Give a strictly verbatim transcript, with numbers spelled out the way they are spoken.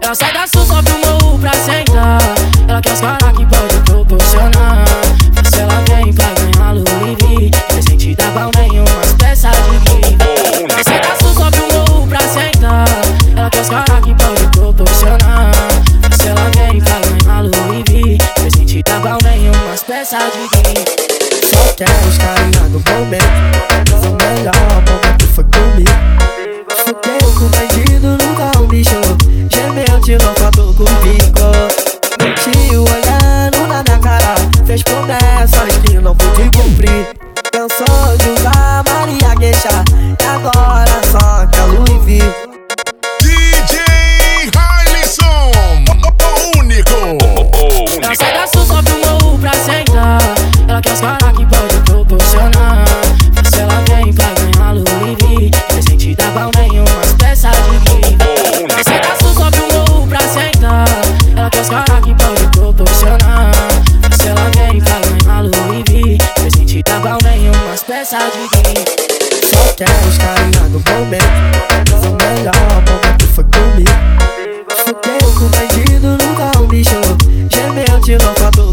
Ela sai da sul, sobe o morro pra sentar. Ela quer os caras que pode proporcionar. Se ela vem pra ganhar Louis V, presente da Balmain, umas peças de gui. Ela sai da sul, sobe o morro pra sentar. Ela quer os caras que pode proporcionar. Se ela vem pra ganhar Louis V, presente da Balmain, umas peças de gui. Só quero os carinha do momento. O melhor momento foi comigo. Fudeu com o bandido, nunca um bicho. Gemeu, tirou foto comigo. Mentiu olhando na minha cara. Fez promessas que não pude cumprir. Cansou de usar Maria Gueixa e agora só quer Louis V. D J Harlison, o único. Ela sai da sul, sobe o morro pra sentar. Ela quer os caras que pode proporcionar. Se ela vem pra ganhar Louis V, presente da Balmain, umas peças de gui. Ela sai da sul, sobe o morro pra sentar. Ela quer os caras que pode proporcionar. Se ela vem pra ganhar Louis V, presente da Balmain, umas peças de gui. Só quero os carinha do momento. O melhor momento foi comigo. Fudeu com o bandido, nunca um bicho. Gemeu, tirou foto